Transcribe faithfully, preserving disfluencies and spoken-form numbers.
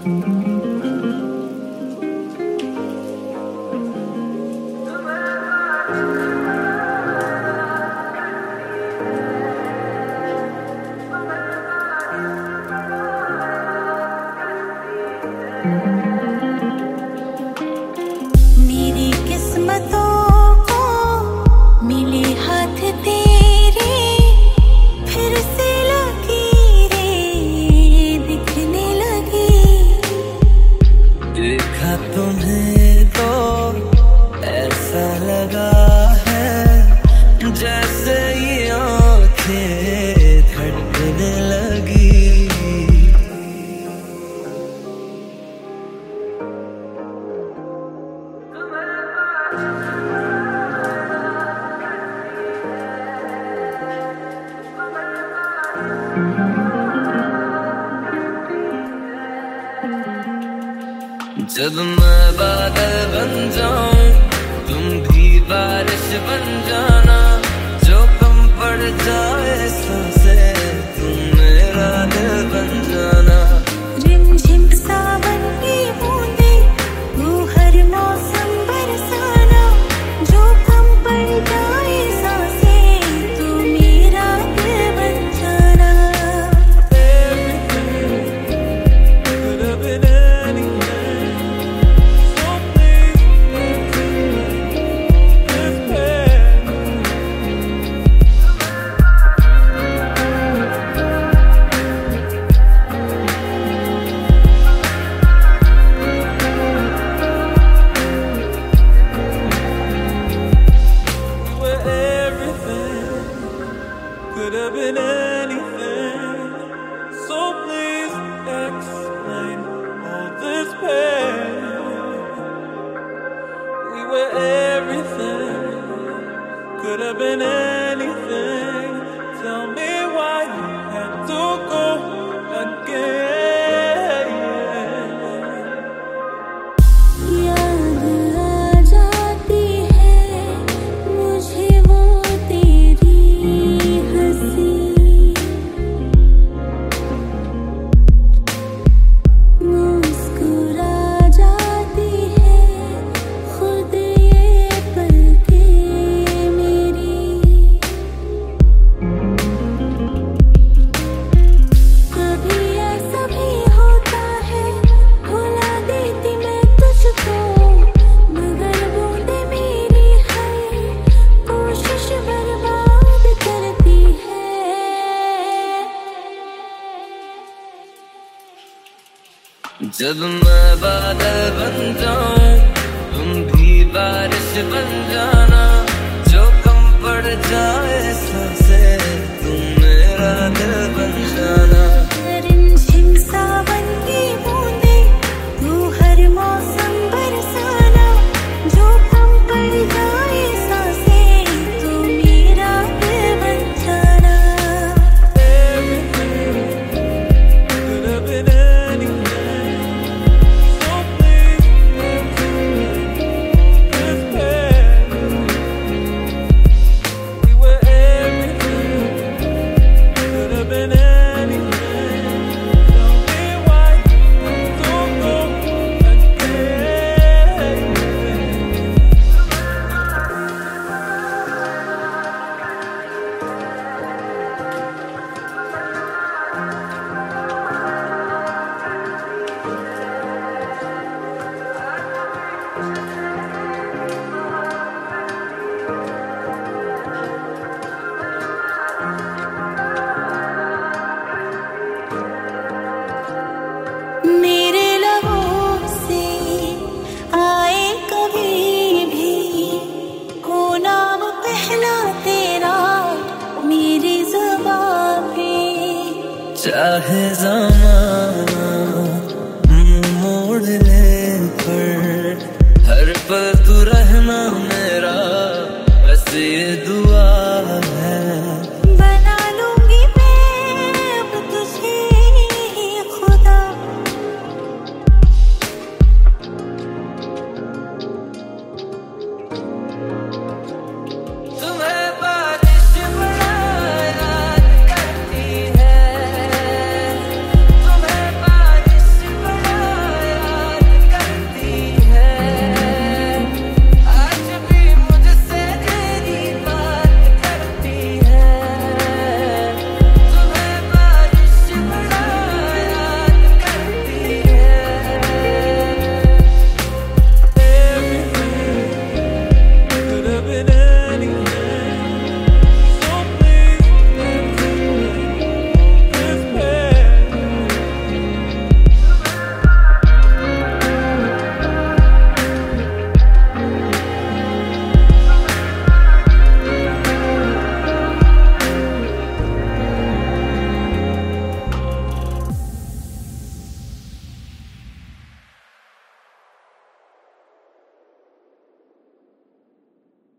मेरी किस्मतों को मिले हाथ तेरे, फिर से लकीरें दिखने लगी। देखा तुम्हें तो ऐसा लगा है जैसे ये आंखें धड़कने लगी। जब मैं बादल बन जाऊं तुम भी बारिश बन जाना, जो कम पड़ जाए सांसें तुम मेरा दिल बन जाना। रिमझिम सावन की बूंदें वो हर मौसम बरसाना, जो कम पड़ जाए सांसें तू मेरा दिल बन जाना। Could have been anything, so please explain all this pain. We were everything, could have been anything. Tell me why you had to go again. याद आ जाती है मुझे वो तेरी हंसी, मुस्कुरा जाती है खुद ये पलकें मेरी। कभी ऐसा भी होता है भुला देती मैं तुझको, मगर बूंदें मेरी हर कोशिश बर्बाद करती है। जब मैं बादल बन जाऊं तुम भी बारिश बन जाना, जो कम पड़ जाए सांसें तुम मेरा दिल बन जाना। रिमझिम सावन की बूंदें तू हर मौसम बरसाना, जो कम पड़ जाए सांसें तू मेरा दिल बन जाना। Could have been anything, so please explain this pain. We were everything, could have been anything. Tell me why you had to go again. मेरे लबों से आए कभी भी हो नाम पहला तेरा मेरी ज़ुबां पे। चाहे ज़माना मुंह मोड़ ले पर हर पल तू रहना मेरा, बस ये दुआ है। बना लूंगी मैं अब तुझे खुदा, तुम्हें बारिश बड़ा याद करती है, है।